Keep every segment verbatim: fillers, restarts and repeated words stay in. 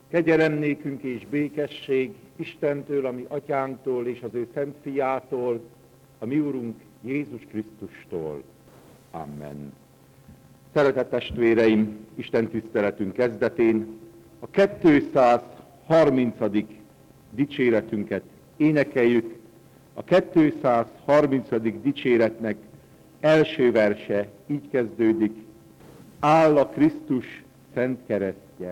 Kegyelem nékünk és békesség Istentől, a mi atyánktól és az ő szent fiától, a mi Urunk Jézus Krisztustól. Amen. Szeretett testvéreim, Isten tiszteletünk kezdetén a kétszázharmincadik dicséretünket énekeljük. A kétszázharmincadik dicséretnek első verse így kezdődik: áll a Krisztus szent keresztje.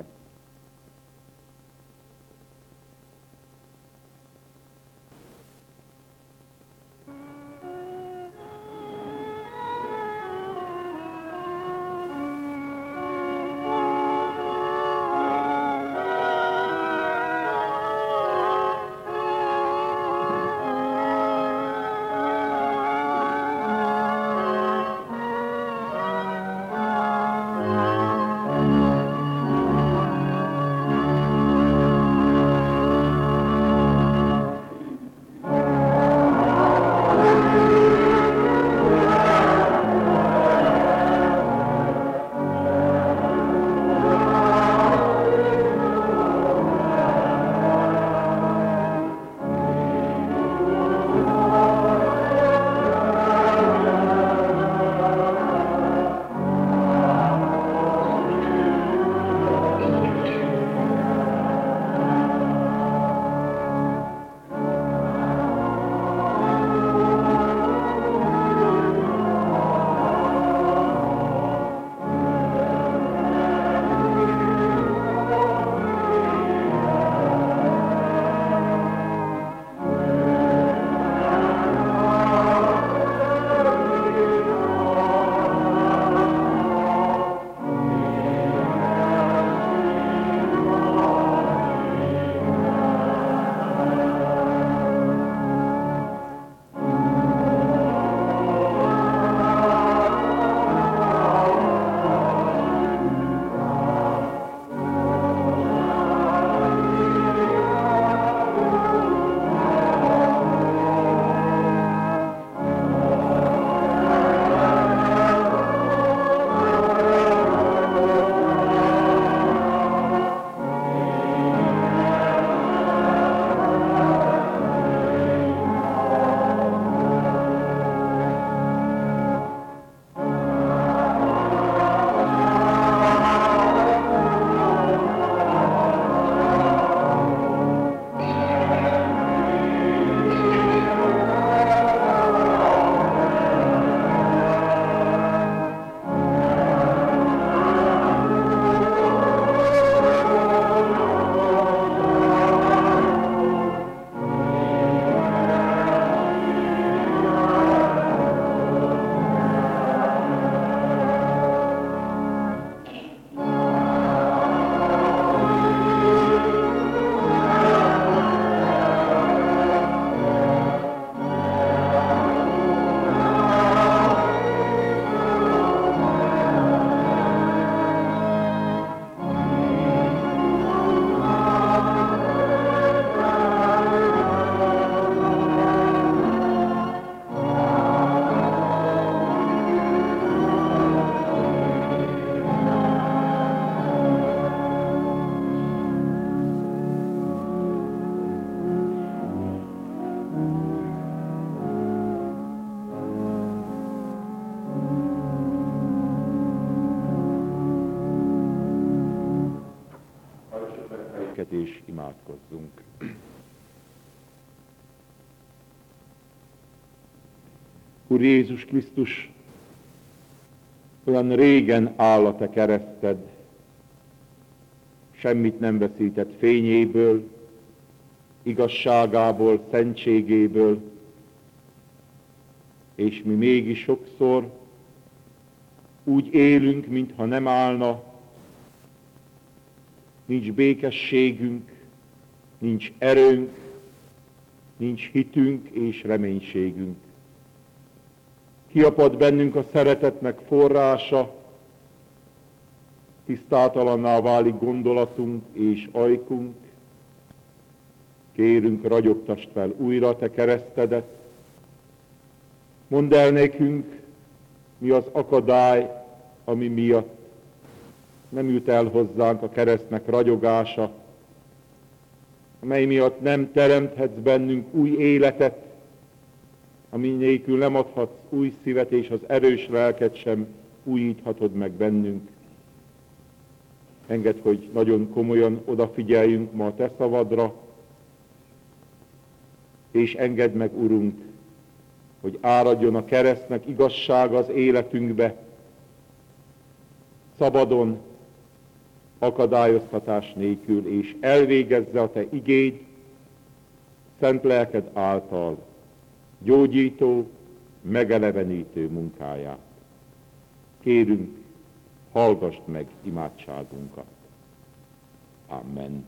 És imádkozzunk. Úr Jézus Krisztus, olyan régen áll a te kereszted, semmit nem veszített fényéből, igazságából, szentségéből, és mi mégis sokszor úgy élünk, mintha nem állna, nincs békességünk, nincs erőnk, nincs hitünk és reménységünk. Kiapad bennünk a szeretetnek forrása, tisztátalanná válik gondolatunk és ajkunk. Kérünk, ragyogtasd fel újra te keresztedet. Mondd el nekünk, mi az akadály, ami miatt nem jut el hozzánk a keresztnek ragyogása, amely miatt nem teremthetsz bennünk új életet, ami nélkül nem adhatsz új szívet, és az erős lelket sem újíthatod meg bennünk. Engedd, hogy nagyon komolyan odafigyeljünk ma a te szavadra, és engedd meg, Urunk, hogy áradjon a keresztnek igazsága az életünkbe, szabadon, akadályoztatás nélkül, és elvégezze a te igéd, szent lelked által gyógyító, megelevenítő munkáját. Kérünk, hallgassd meg imádságunkat. Amen.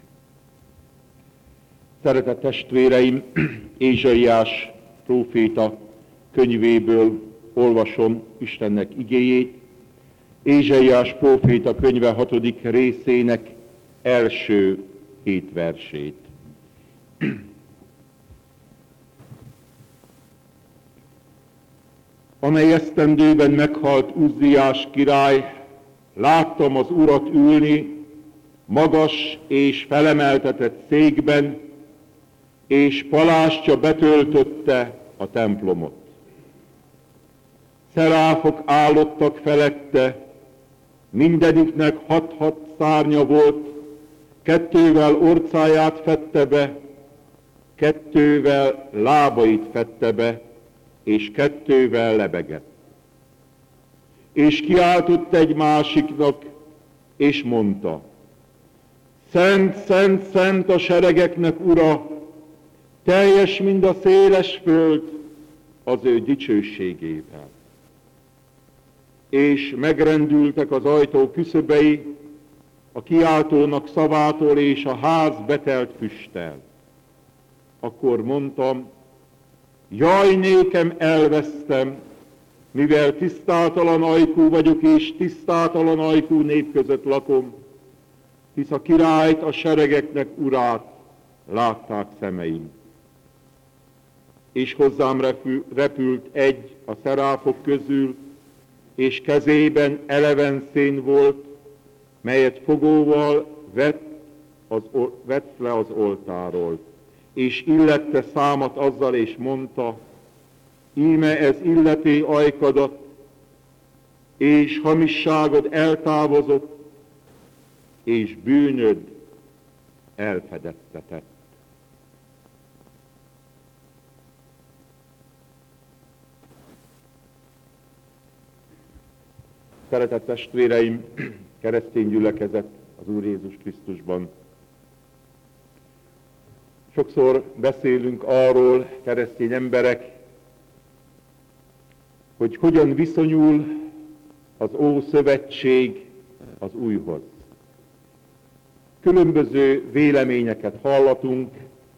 Szeretett testvéreim, Ézsaiás próféta könyvéből olvasom Istennek igéjét. Ézsaiás próféta könyve hatodik részének első hét versét. Amely esztendőben meghalt Uzziás király, láttam az Urat ülni, magas és felemeltetett székben, és palástja betöltötte a templomot. Szeráfok állottak felette, mindegyiknek hat-hat szárnya volt, kettővel orcáját fedte be, kettővel lábait fedte be, és kettővel lebegett. És kiáltott egy másiknak, és mondta, Szent, szent, szent a seregeknek Ura, teljes mind a széles föld az ő dicsőségével. És megrendültek az ajtó küszöbei a kiáltónak szavától, és a ház betelt füsttel. Akkor mondtam, jaj, nékem elvesztem, mivel tisztátalan ajkú vagyok, és tisztátalan ajkú nép között lakom, hisz a királyt, a seregeknek urát látták szemeim. És hozzám repült egy a szeráfok közül, és kezében eleven szén volt, melyet fogóval vett, az, vett le az oltáról, és illette számat azzal, és mondta, íme ez illeti ajkadat, és hamisságod eltávozott, és bűnöd elfedeztetett. Szeretett testvéreim, keresztény gyülekezet az Úr Jézus Krisztusban. Sokszor beszélünk arról, keresztény emberek, hogy hogyan viszonyul az Ószövetség az Újhoz. Különböző véleményeket hallatunk,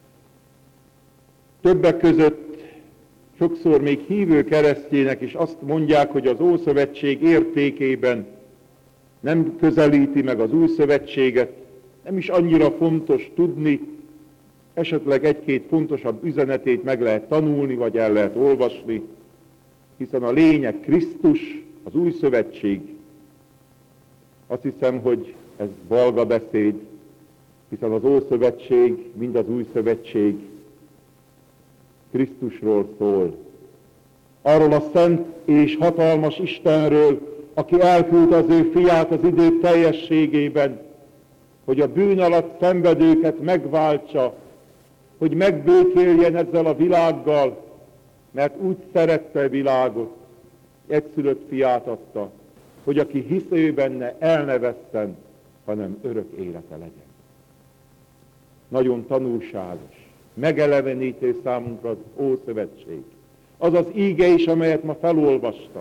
többek között sokszor még hívő keresztények is azt mondják, hogy az Ószövetség értékében nem közelíti meg az Új Szövetséget, nem is annyira fontos tudni, esetleg egy-két fontosabb üzenetét meg lehet tanulni, vagy el lehet olvasni, hiszen a lényeg Krisztus, az Új Szövetség. Azt hiszem, hogy ez balga beszéd, hiszen az Ószövetség, mind az Új Szövetség Krisztusról szól. Arról a szent és hatalmas Istenről, aki elküldte az ő fiát az idők teljességében, hogy a bűn alatt szenvedőket megváltsa, hogy megbékéljen ezzel a világgal, mert úgy szerette a világot, egyszülött fiát adta, hogy aki hisz ő benne, el ne vesszen, hanem örök élete legyen. Nagyon tanulságos, megelevenítő számunkra az Ószövetség. Az az íge is, amelyet ma felolvastam.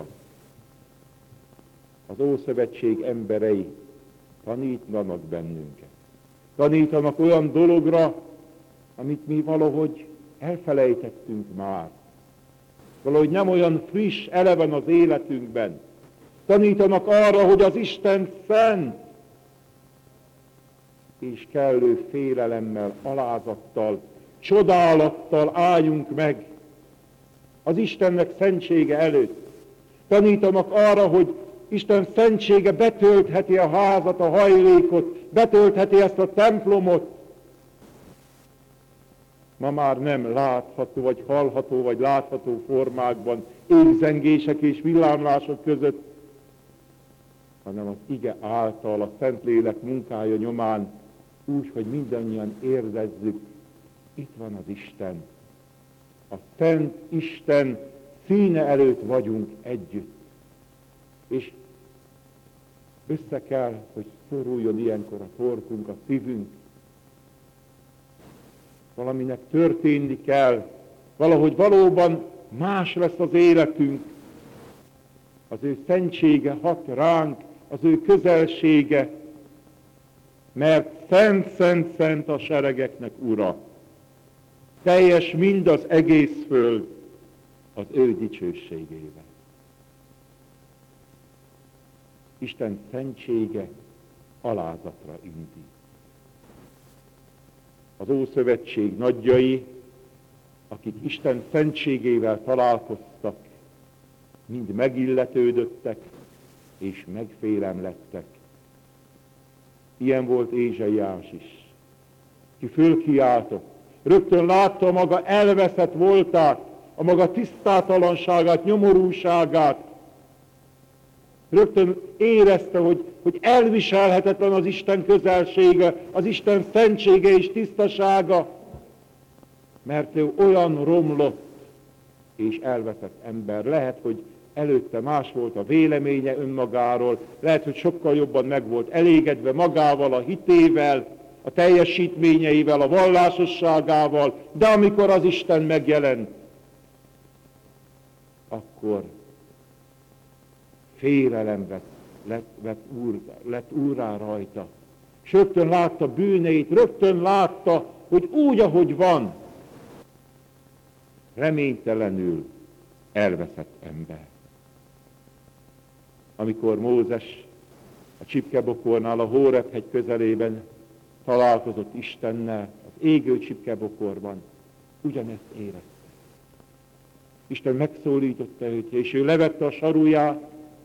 Az Ószövetség emberei tanítanak bennünket. Tanítanak olyan dologra, amit mi valahogy elfelejtettünk már. Valahogy nem olyan friss, eleven az életünkben. Tanítanak arra, hogy az Isten szent, és kellő félelemmel, alázattal, csodálattal álljunk meg az Istennek szentsége előtt. Tanítanak arra, hogy Isten szentsége betöltheti a házat, a hajlékot, betöltheti ezt a templomot, ma már nem látható, vagy hallható, vagy látható formákban, égzengések és villámlások között, hanem az ige által, a Szentlélek munkája nyomán, úgy, hogy mindannyian érzezzük, itt van az Isten. A Szent Isten színe előtt vagyunk együtt. És össze kell, hogy szoruljon ilyenkor a torkunk, a szívünk. Valaminek történni kell, valahogy valóban más lesz az életünk. Az ő szentsége hat ránk, az ő közelsége, mert szent, szent, szent a seregeknek Ura. Teljes mind az egész föld az ő dicsőségével. Isten szentsége alázatra indít. Az Ószövetség nagyjai, akik Isten szentségével találkoztak, mind megilletődöttek és megfélemlettek. Ilyen volt Ézsaiás is, ki fölkiáltott. Rögtön látta a maga elveszett voltát, a maga tisztátalanságát, nyomorúságát. Rögtön érezte, hogy, hogy elviselhetetlen az Isten közelsége, az Isten szentsége és tisztasága, mert ő olyan romlott és elveszett ember. Lehet, hogy előtte más volt a véleménye önmagáról, lehet, hogy sokkal jobban meg volt elégedve magával, a hitével, a teljesítményeivel, a vallásosságával, de amikor az Isten megjelent, akkor félelem vett, lett, vett, úr, lett úrrá rajta. És rögtön látta bűneit, rögtön látta, hogy úgy, ahogy van, reménytelenül elveszett ember. Amikor Mózes a csipkebokornál, a Hóreb-hegy közelében találkozott Istennel, az égő csipkebokorban, ugyanezt érezte. Isten megszólította őt, és ő levette a saruját,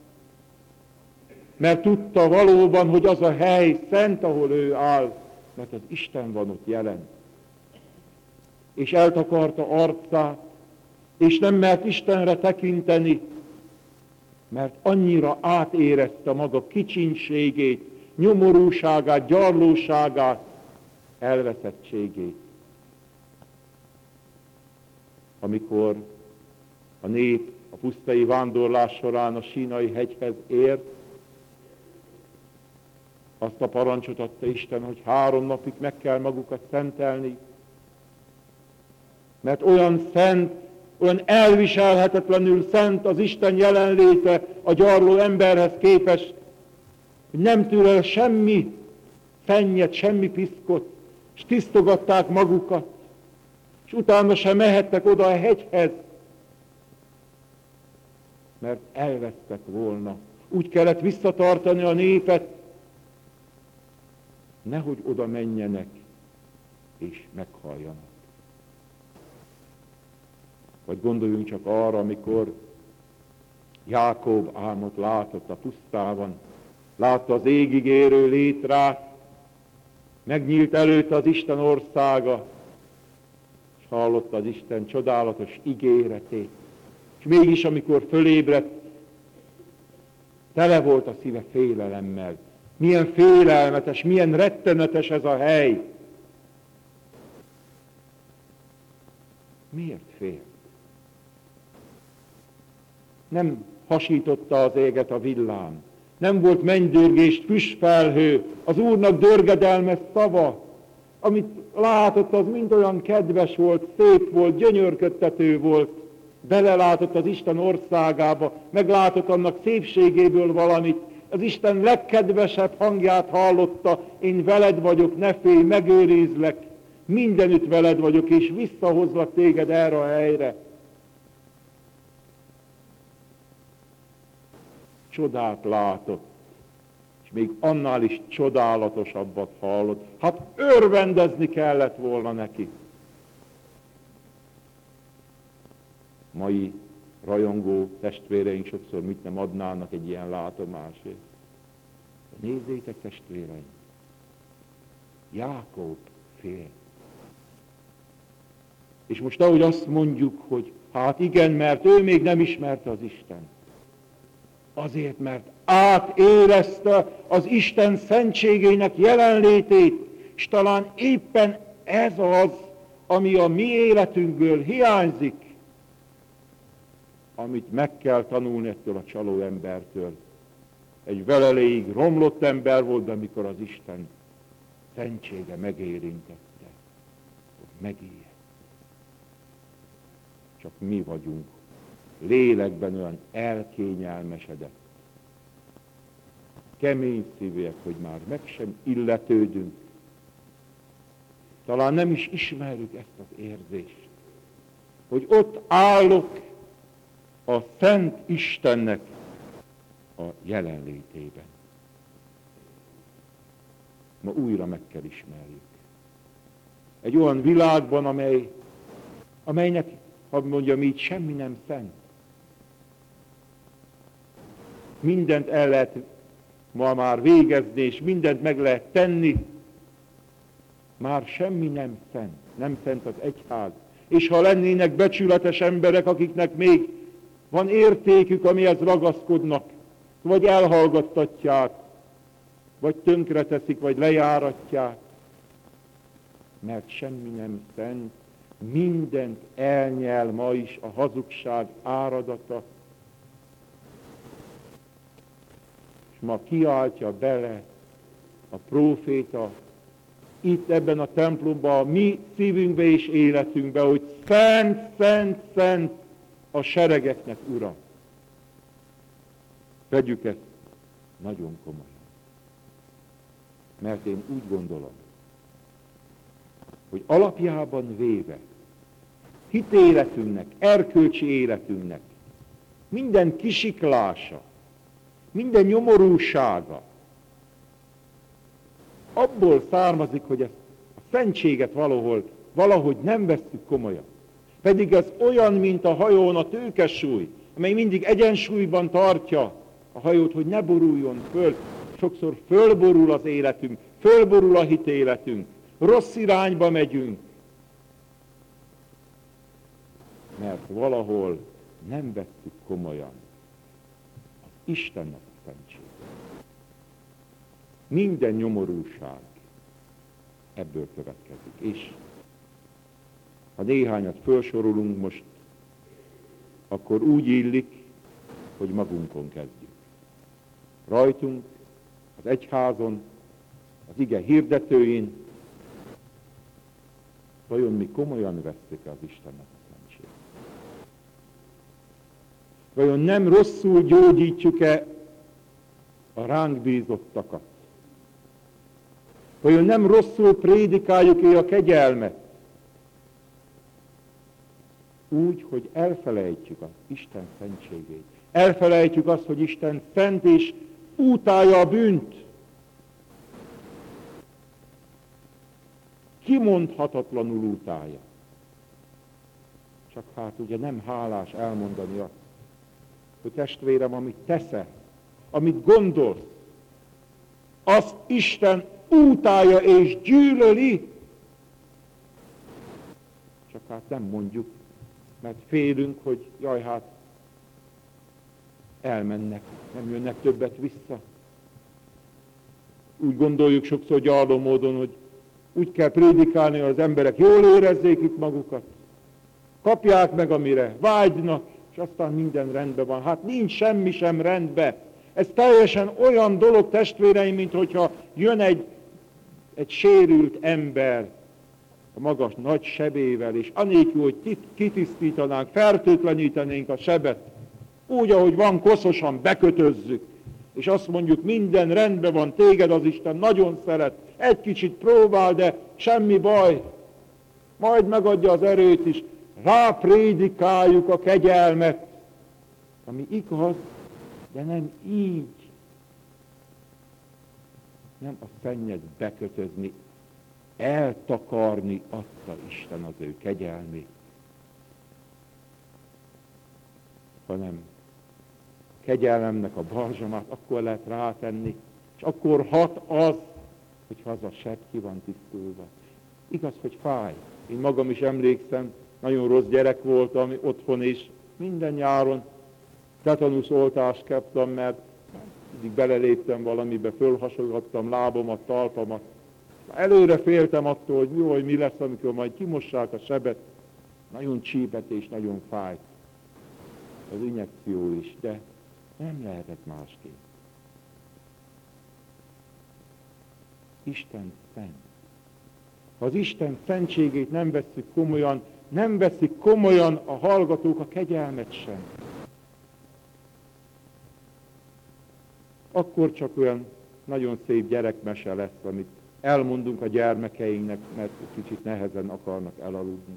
mert tudta valóban, hogy az a hely szent, ahol ő áll, mert az Isten van ott jelen. És eltakarta arcát, és nem mert Istenre tekinteni, mert annyira átérezte maga kicsinségét, nyomorúságát, gyarlóságát, elveszettségét. Amikor a nép a pusztai vándorlás során a Sínai hegyhez ért, azt a parancsot adta Isten, hogy három napig meg kell magukat szentelni, mert olyan szent, olyan elviselhetetlenül szent az Isten jelenléte a gyarló emberhez képest, hogy nem tűr el semmi szennyet, semmi piszkot, és tisztogatták magukat, és utána sem mehettek oda a hegyhez, mert elvesztek volna. Úgy kellett visszatartani a népet, nehogy oda menjenek, és meghalljanak. Vagy gondoljunk csak arra, amikor Jákob álmot látott a pusztában, látta az égig érő létrát, megnyílt előtte az Isten országa, és hallotta az Isten csodálatos ígéretét. És mégis, amikor fölébredt, tele volt a szíve félelemmel. Milyen félelmetes, milyen rettenetes ez a hely. Miért fél? Nem hasította az éget a villám. Nem volt mennydörgés, füstfelhő, az Úrnak dörgedelmes szava. Amit látott, az mind olyan kedves volt, szép volt, gyönyörködtető volt. Belelátott az Isten országába, meglátott annak szépségéből valamit. Az Isten legkedvesebb hangját hallotta, én veled vagyok, ne félj, megőrizlek, mindenütt veled vagyok, és visszahozlak téged erre a helyre. Csodát látott, és még annál is csodálatosabbat hallott. Hát örvendezni kellett volna neki. Mai rajongó testvéreink sokszor mit nem adnának egy ilyen látomásért. Nézzétek, testvéreim, Jákob fél. És most ahogy azt mondjuk, hogy hát igen, mert ő még nem ismerte az Isten. Azért, mert átérezte az Isten szentségének jelenlétét, és talán éppen ez az, ami a mi életünkből hiányzik, amit meg kell tanulni ettől a csaló embertől. Egy veleléig romlott ember volt, de amikor az Isten szentsége megérintette, hogy megijedt. Csak mi vagyunk lélekben olyan elkényelmesedett, kemény szívűek, hogy már meg sem illetődünk. Talán nem is ismerjük ezt az érzést, hogy ott állok a Szent Istennek a jelenlétében. Ma újra meg kell ismerjük. Egy olyan világban, amely, amelynek, hadd mondjam így, semmi nem szent. Mindent el lehet ma már végezni, és mindent meg lehet tenni. Már semmi nem szent. Nem szent az egyház. És ha lennének becsületes emberek, akiknek még van értékük, amihez ragaszkodnak, vagy elhallgattatják, vagy tönkreteszik, vagy lejáratják, mert semmi nem szent, mindent elnyel ma is a hazugság áradata, és ma kiáltja bele a próféta itt ebben a templomban, a mi szívünkbe és életünkbe, hogy szent, szent, szent a seregeknek Ura. Vegyük ezt nagyon komolyan. Mert én úgy gondolom, hogy alapjában véve hitéletünknek, erkölcsi életünknek minden kisiklása, minden nyomorúsága abból származik, hogy ezt a szentséget valahol, valahogy nem vesszük komolyan. Pedig ez olyan, mint a hajón a tőkesúly, amely mindig egyensúlyban tartja a hajót, hogy ne boruljon föl. Sokszor fölborul az életünk, fölborul a hitéletünk, rossz irányba megyünk, mert valahol nem vettük komolyan az Istennek a szentségét. Minden nyomorúság ebből következik. És ha néhányat felsorolunk most, akkor úgy illik, hogy magunkon kezdjük. Rajtunk, az egyházon, az ige hirdetőin, vajon mi komolyan vesszük az Istennek a szentségét? Vajon nem rosszul gyógyítjuk-e a ránk bízottakat? Vajon nem rosszul prédikáljuk-e a kegyelmet? Úgy, hogy elfelejtjük az Isten szentségét. Elfelejtjük azt, hogy Isten szent és utálja a bűnt. Kimondhatatlanul utálja. Csak hát ugye nem hálás elmondani azt, hogy testvérem, amit teszel, amit gondolsz, azt Isten utálja és gyűlöli. Csak hát nem mondjuk, mert félünk, hogy jaj, hát elmennek, nem jönnek többet vissza. Úgy gondoljuk sokszor gyarló módon, hogy úgy kell prédikálni, hogy az emberek jól érezzék itt magukat. Kapják meg, amire vágynak, és aztán minden rendben van. Hát nincs semmi sem rendben. Ez teljesen olyan dolog, testvéreim, mint hogyha jön egy, egy sérült ember a magas nagy sebével, és anélkül, hogy kitisztítanánk, fertőtlenítenénk a sebet, úgy, ahogy van, koszosan bekötözzük, és azt mondjuk, minden rendben van, téged az Isten nagyon szeret, egy kicsit próbál, de semmi baj, majd megadja az erőt is, ráprédikáljuk a kegyelmet, ami igaz, de nem így. Nem a szennyet bekötözni, eltakarni adta Isten az ő kegyelmét, hanem kegyelemnek a balzsamát akkor lehet rátenni, és akkor hat az, hogyha az a seb ki van tisztulva. Igaz, hogy fáj. Én magam is emlékszem, nagyon rossz gyerek voltam otthon is, minden nyáron tetanusz oltást kaptam, mert mindig beleléptem valamibe, fölhasogattam lábamat, talpamat. Előre féltem attól, hogy jó, hogy mi lesz, amikor majd kimossák a sebet. Nagyon csípett és nagyon fájt az injekció is, de nem lehetett másképp. Isten szent. Ha az Isten szentségét nem vesszük komolyan, nem veszik komolyan a hallgatók a kegyelmet sem. Akkor csak olyan nagyon szép gyerekmese lesz, amit elmondunk a gyermekeinknek, mert kicsit nehezen akarnak elaludni.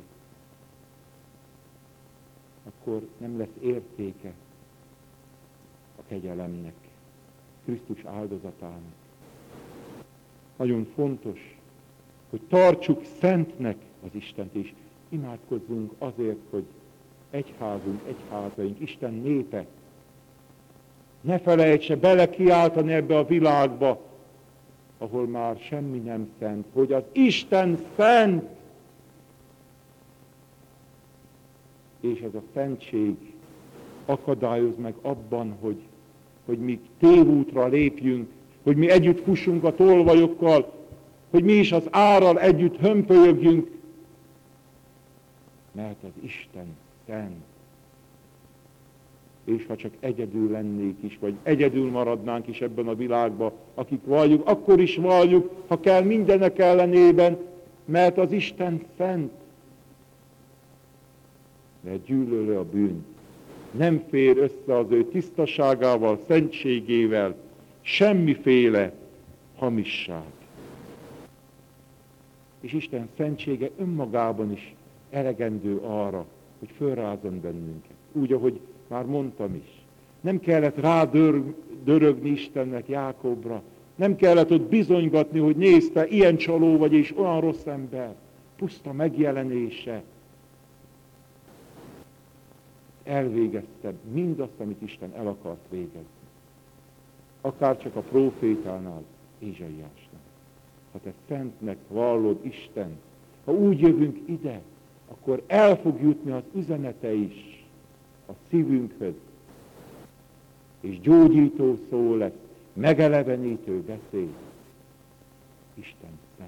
Akkor nem lesz értéke a kegyelemnek, Krisztus áldozatának. Nagyon fontos, hogy tartsuk szentnek az Istent, és imádkozzunk azért, hogy egyházunk, egyházaink, Isten népe ne felejtse belekiáltani ebbe a világba, ahol már semmi nem szent, hogy az Isten szent, és ez a szentség akadályoz meg abban, hogy, hogy mi tévútra lépjünk, hogy mi együtt fussunk a tolvajokkal, hogy mi is az árral együtt hömpölyegjünk, mert az Isten szent. És ha csak egyedül lennék is, vagy egyedül maradnánk is ebben a világban, akik valljuk, akkor is valljuk, ha kell mindenek ellenében, mert az Isten szent. Mert gyűlöli a bűnt. Nem fér össze az ő tisztaságával, szentségével, semmiféle hamisság. És Isten szentsége önmagában is elegendő arra, hogy fölrázzon bennünket. Úgy, ahogy már mondtam is. Nem kellett rádörögni Istennek Jákobra. Nem kellett ott bizonygatni, hogy nézte, ilyen csaló vagy és olyan rossz ember. Puszta megjelenése. Elvégezte mindazt, amit Isten el akart végezni. Akár csak a prófétánál, Ézsaiásnál. Ha te szentnek vallod Isten, ha úgy jövünk ide, akkor el fog jutni az üzenete is a szívünkhöz, és gyógyító szó lesz, megelevenítő beszéd. Isten szent.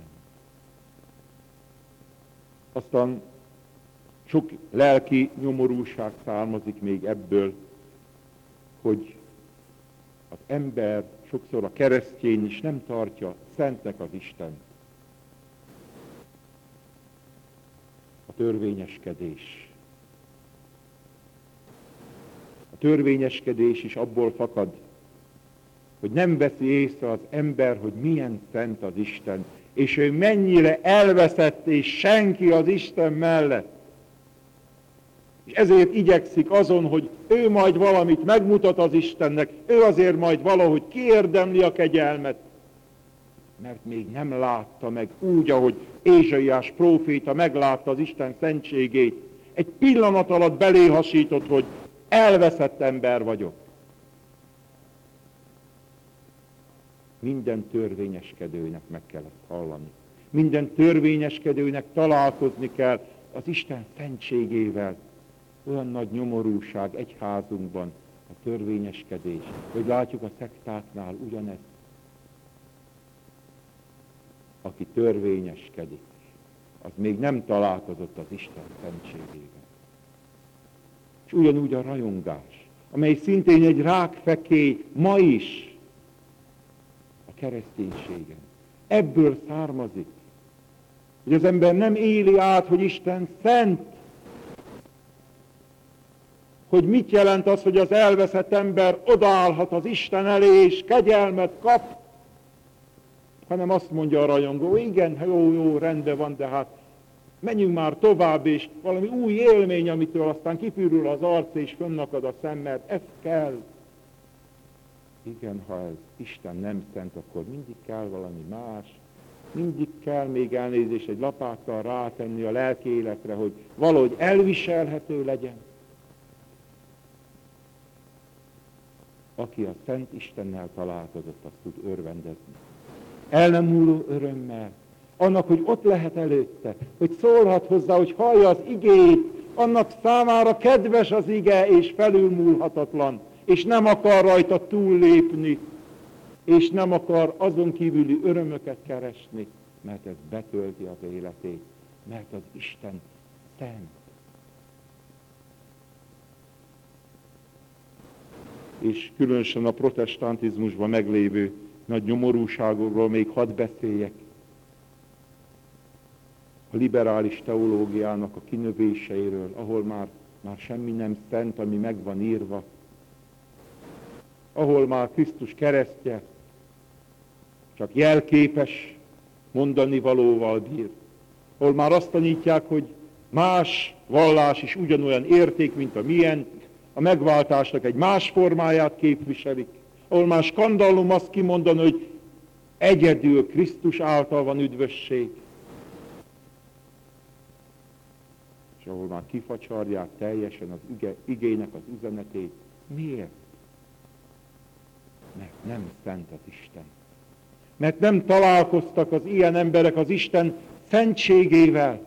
Aztán sok lelki nyomorúság származik még ebből, hogy az ember, sokszor a keresztény is nem tartja szentnek az Istent. A törvényeskedés. A törvényeskedés is abból fakad, hogy nem veszi észre az ember, hogy milyen szent az Isten, és ő mennyire elveszett, és senki az Isten mellett. És ezért igyekszik azon, hogy ő majd valamit megmutat az Istennek, ő azért majd valahogy kiérdemli a kegyelmet, mert még nem látta meg úgy, ahogy Ézsaiás próféta meglátta az Isten szentségét. Egy pillanat alatt beléhasított, hogy elveszett ember vagyok. Minden törvényeskedőnek meg kell ezt hallani. Minden törvényeskedőnek találkozni kell az Isten szentségével. Olyan nagy nyomorúság egyházunkban a törvényeskedés, hogy látjuk a szektáknál ugyanezt. Aki törvényeskedik, az még nem találkozott az Isten szentségével. És ugyanúgy a rajongás, amely szintén egy rákfekély ma is a kereszténységen. Ebből származik, hogy az ember nem éli át, hogy Isten szent, hogy mit jelent az, hogy az elveszett ember odaállhat az Isten elé, és kegyelmet kap, hanem azt mondja a rajongó, igen, jó, jó, rendben van, de hát menjünk már tovább, és valami új élmény, amitől aztán kipürül az arc, és fönnakad a szem, mert ez kell. Igen, ha ez Isten nem szent, akkor mindig kell valami más, mindig kell még elnézés egy lapáttal rátenni a lelki életre, hogy valahogy elviselhető legyen. Aki a Szent Istennel találkozott, azt tud örvendezni. El nem múló örömmel, annak, hogy ott lehet előtte, hogy szólhat hozzá, hogy hallja az igét, annak számára kedves az ige, és felülmúlhatatlan, és nem akar rajta túllépni, és nem akar azon kívüli örömöket keresni, mert ez betölti az életét, mert az Isten szent. És különösen a protestantizmusban meglévő nagy nyomorúságokról még hadd beszéljek. A liberális teológiának a kinövéseiről, ahol már, már semmi nem szent, ami meg van írva, ahol már Krisztus keresztje csak jelképes mondani valóval bír, ahol már azt tanítják, hogy más vallás is ugyanolyan érték, mint a milyen, a megváltásnak egy más formáját képviselik, ahol már skandallum azt kimondani, hogy egyedül Krisztus által van üdvösség, és ahol már kifacsarják teljesen az ige, igének az üzenetét. Miért? Mert nem szent az Isten. Mert nem találkoztak az ilyen emberek az Isten szentségével.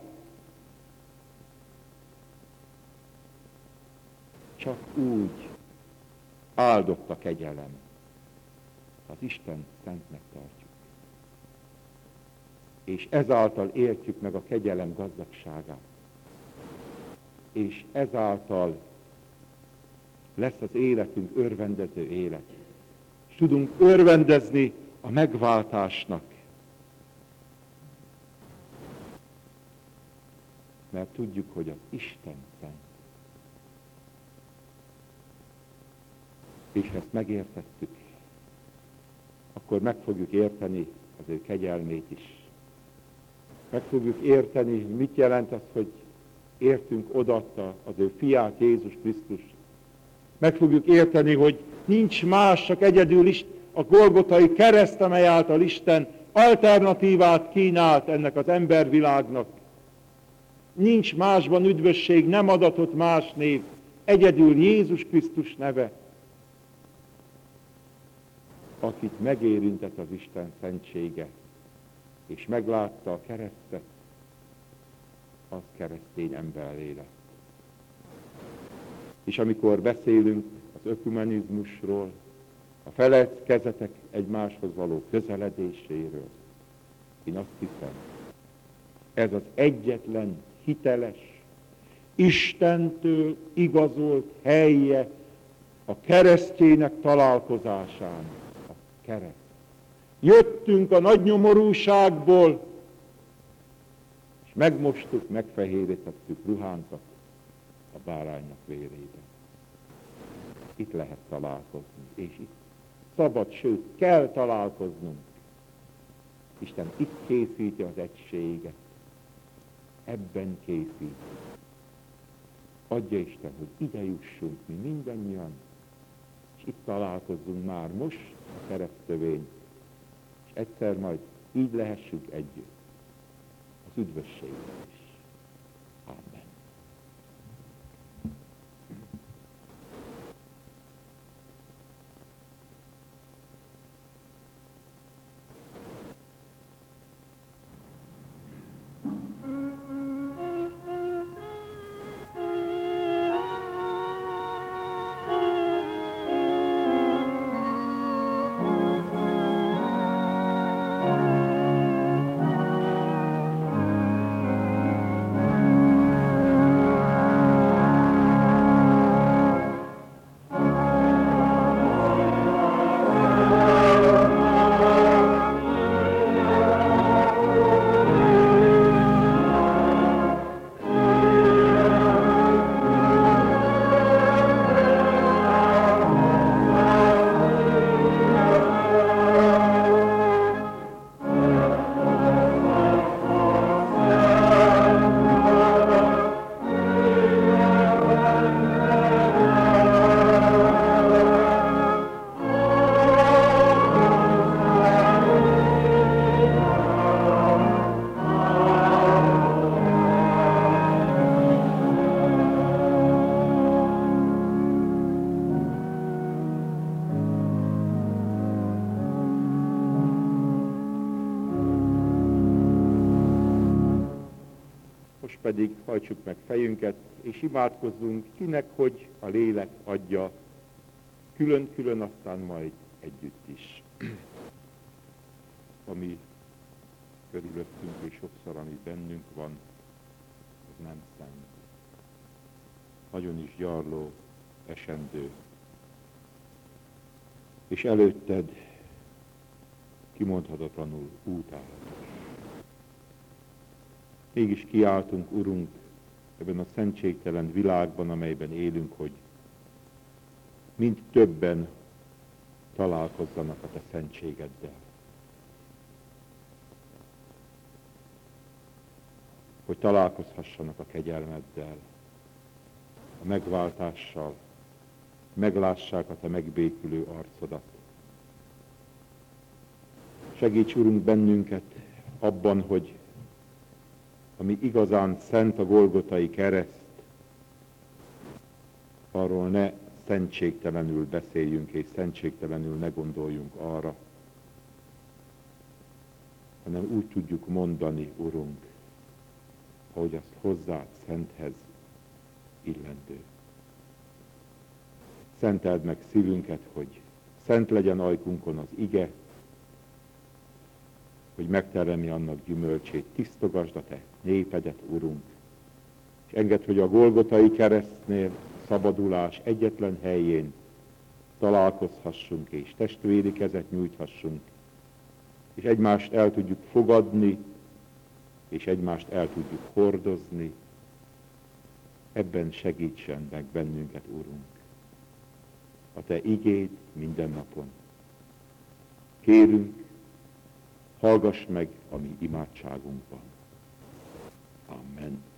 Csak úgy áldott a kegyelem. Az Isten szentnek tartjuk. És ezáltal értjük meg a kegyelem gazdagságát. És ezáltal lesz az életünk örvendező élet. És tudunk örvendezni a megváltásnak. Mert tudjuk, hogy az Isten szent. És ezt megértettük, akkor meg fogjuk érteni az ő kegyelmét is. Meg fogjuk érteni, mit jelent az, hogy értünk odatta az ő fiát, Jézus Krisztus. Meg fogjuk érteni, hogy nincs más, csak egyedül is a golgotai kereszt, amely által Isten alternatívát kínált ennek az embervilágnak. Nincs másban üdvösség, nem adatott más név, egyedül Jézus Krisztus neve, akit megérintett az Isten szentsége, és meglátta a keresztet, az keresztény ember lélek. És amikor beszélünk az ökumenizmusról, a felekezetek egymáshoz való közeledéséről, én azt hiszem, ez az egyetlen hiteles, Istentől igazolt helye a keresztjének találkozásán, a kereszt. Jöttünk a nagy nyomorúságból, és megmostuk, megfehérítettük ruhánkat a báránynak vérében. Itt lehet találkozni, és itt szabad, sőt, kell találkoznunk. Isten itt készíti az egységet. Ebben készít. Adja Isten, hogy ide jussunk mi mindannyian, és itt találkozzunk már most a keresztövény, és egyszer majd így lehessünk együtt. Az üdvösségben is. Amen. pedig hajtsuk meg fejünket, és imádkozzunk, kinek hogy a lélek adja, külön-külön, aztán majd együtt is. Ami körülöttünk, és sokszor, ami bennünk van, az nem szent. Nagyon is gyarló, esendő. És előtted kimondhatatlanul útállatos. Mégis kiáltunk, Urunk, ebben a szentségtelen világban, amelyben élünk, hogy mind többen találkozzanak a te szentségeddel. Hogy találkozhassanak a kegyelmeddel, a megváltással, meglássák a te megbékülő arcodat. Segíts, Urunk, bennünket abban, hogy ami igazán szent a Golgotai kereszt, arról ne szentségtelenül beszéljünk, és szentségtelenül ne gondoljunk arra, hanem úgy tudjuk mondani, Urunk, ahogy azt hozzád szenthez illendő. Szenteld meg szívünket, hogy szent legyen ajkunkon az ige, hogy megteremni annak gyümölcsét, tisztogasd a te népedet, Urunk, és engedd, hogy a Golgotai keresztnél szabadulás egyetlen helyén találkozhassunk, és testvéri kezet nyújthassunk, és egymást el tudjuk fogadni, és egymást el tudjuk hordozni. Ebben segítsen meg bennünket, Urunk, a te igéd minden napon. Kérünk, hallgass meg a mi imádságunkban. Amen.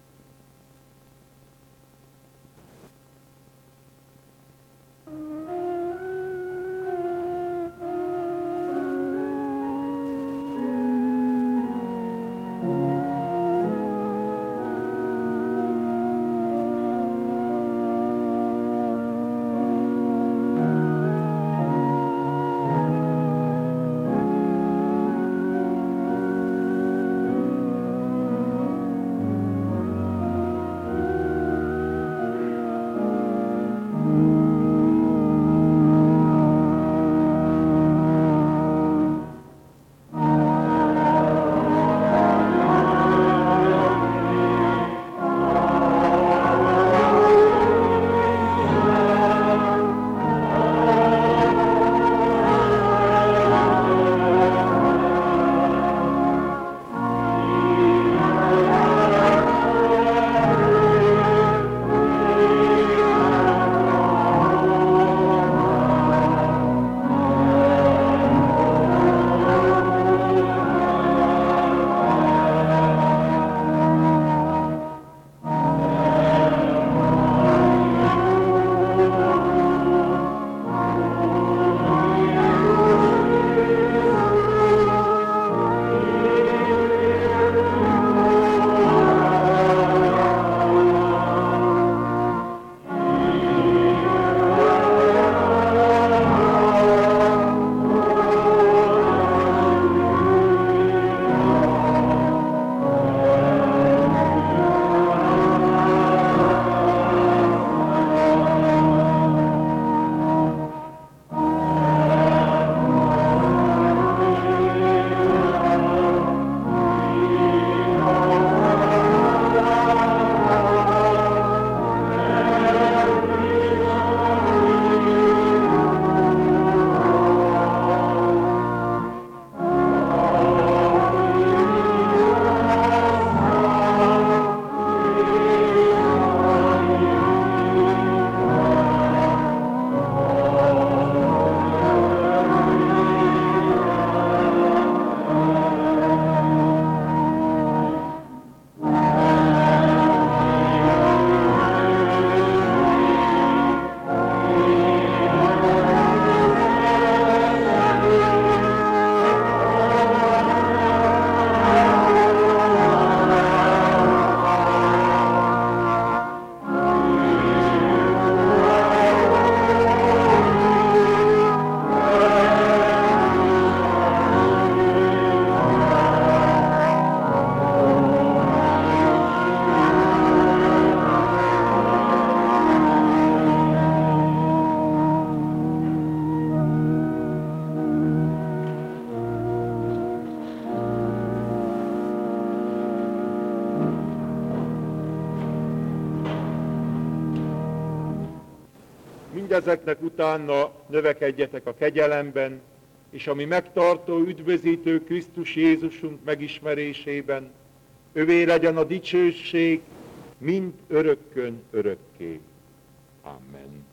mindezeknek utána növekedjetek a kegyelemben, és ami megtartó, üdvözítő Krisztus Jézusunk megismerésében, övé legyen a dicsőség, mind örökkön örökké. Amen.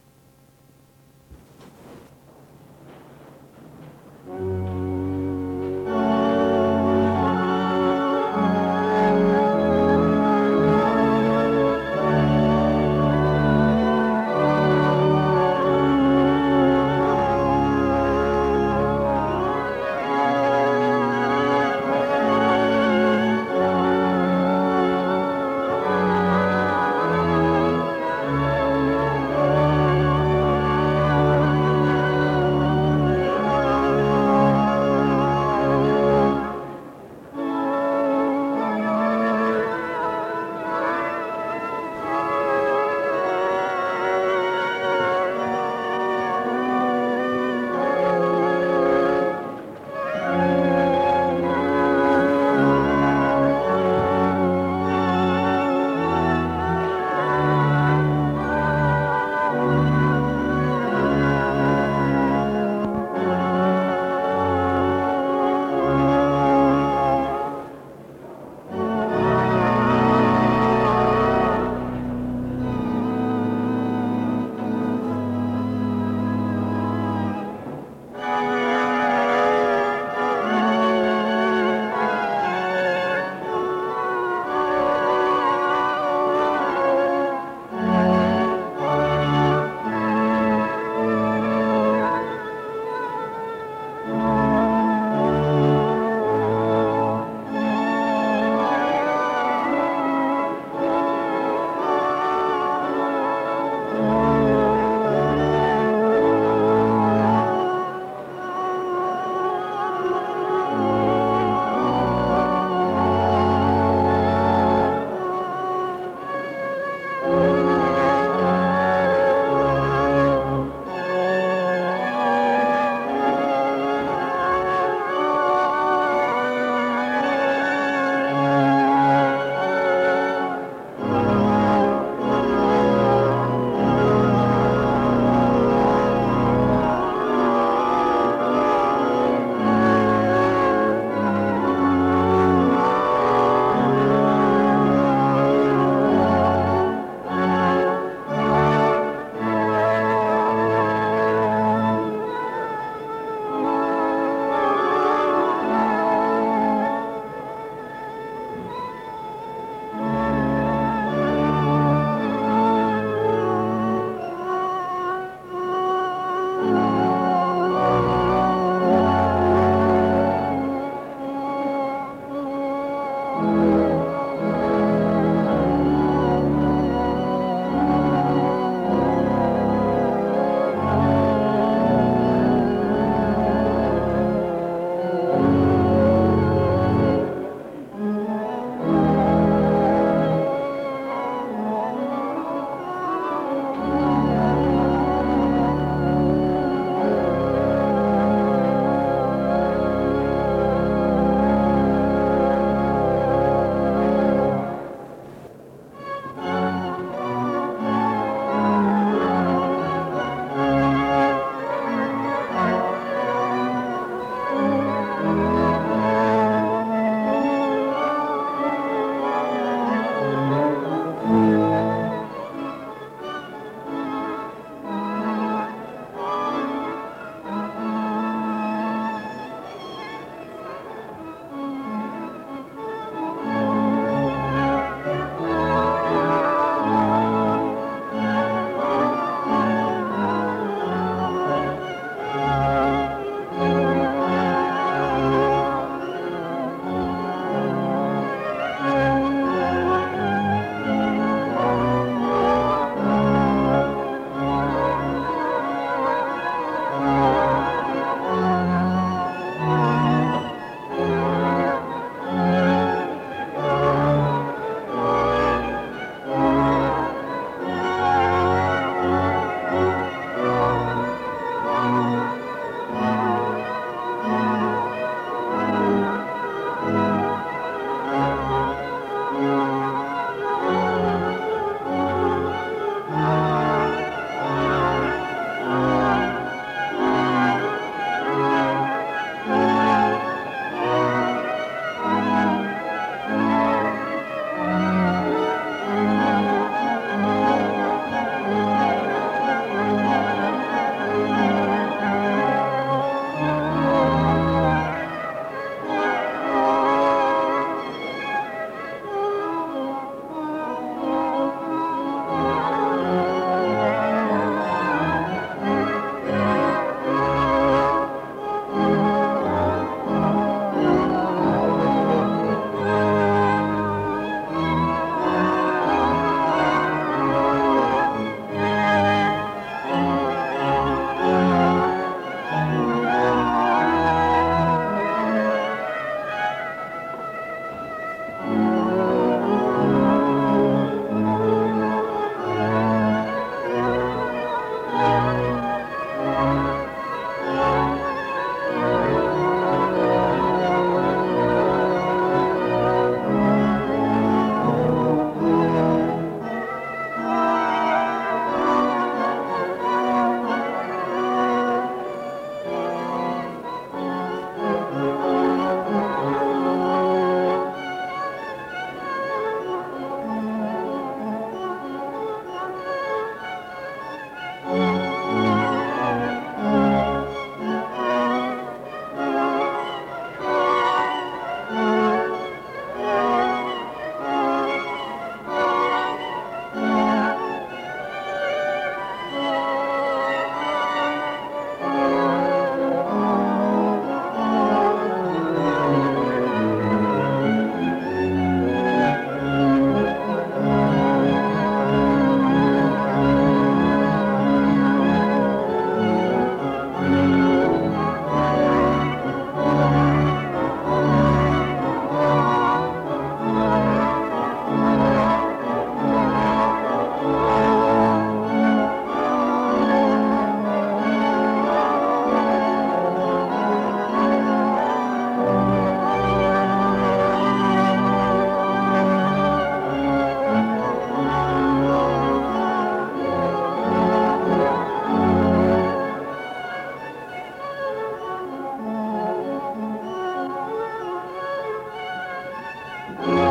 Amen.